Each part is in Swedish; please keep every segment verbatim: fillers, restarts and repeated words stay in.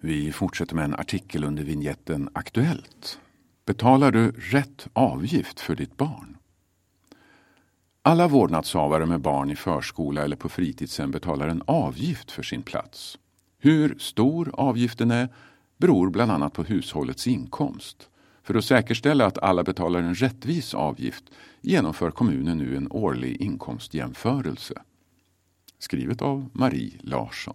Vi fortsätter med en artikel under vignetten Aktuellt. Betalar du rätt avgift för ditt barn? Alla vårdnadshavare med barn i förskola eller på fritidshem betalar en avgift för sin plats. Hur stor avgiften är beror bland annat på hushållets inkomst. För att säkerställa att alla betalar en rättvis avgift genomför kommunen nu en årlig inkomstjämförelse. Skrivet av Marie Larsson.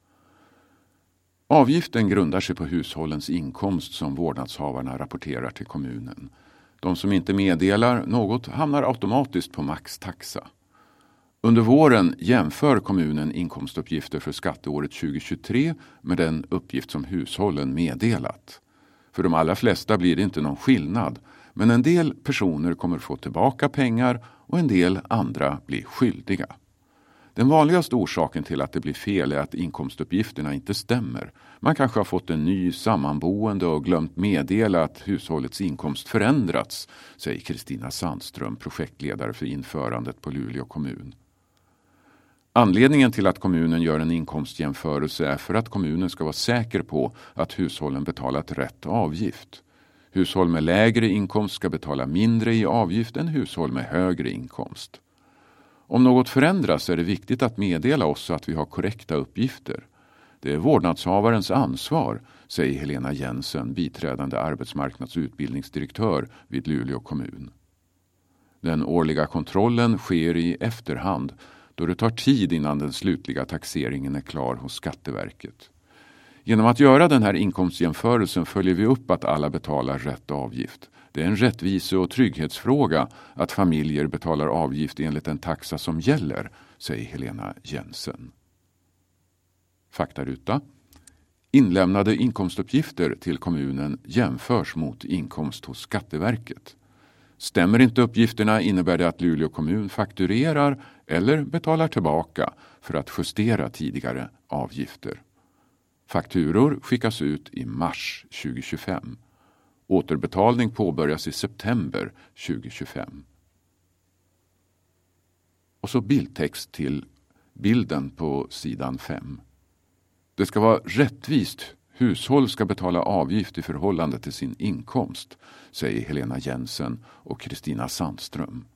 Avgiften grundar sig på hushållens inkomst som vårdnadshavarna rapporterar till kommunen. De som inte meddelar något hamnar automatiskt på maxtaxa. Under våren jämför kommunen inkomstuppgifter för skatteåret tjugohundratjugotre med den uppgift som hushållen meddelat. För de allra flesta blir det inte någon skillnad, men en del personer kommer få tillbaka pengar och en del andra blir skyldiga. Den vanligaste orsaken till att det blir fel är att inkomstuppgifterna inte stämmer. Man kanske har fått en ny sammanboende och glömt meddela att hushållets inkomst förändrats, säger Kristina Sandström, projektledare för införandet på Luleå kommun. Anledningen till att kommunen gör en inkomstjämförelse är för att kommunen ska vara säker på att hushållen betalat rätt avgift. Hushåll med lägre inkomst ska betala mindre i avgift än hushåll med högre inkomst. Om något förändras är det viktigt att meddela oss att vi har korrekta uppgifter. Det är vårdnadshavarens ansvar, säger Helena Jensen, biträdande arbetsmarknads- och utbildningsdirektör vid Luleå kommun. Den årliga kontrollen sker i efterhand då det tar tid innan den slutliga taxeringen är klar hos Skatteverket. Genom att göra den här inkomstjämförelsen följer vi upp att alla betalar rätt avgift. Det är en rättvise- och trygghetsfråga att familjer betalar avgift enligt en taxa som gäller, säger Helena Jensen. Faktaruta. Inlämnade inkomstuppgifter till kommunen jämförs mot inkomst hos Skatteverket. Stämmer inte uppgifterna innebär det att Luleå kommun fakturerar eller betalar tillbaka för att justera tidigare avgifter. Fakturor skickas ut i mars tjugohundratjugofem. Återbetalning påbörjas i september tjugohundratjugofem. Och så bildtext till bilden på sidan fem. Det ska vara rättvist. Hushåll ska betala avgift i förhållande till sin inkomst, säger Helena Jensen och Kristina Sandström.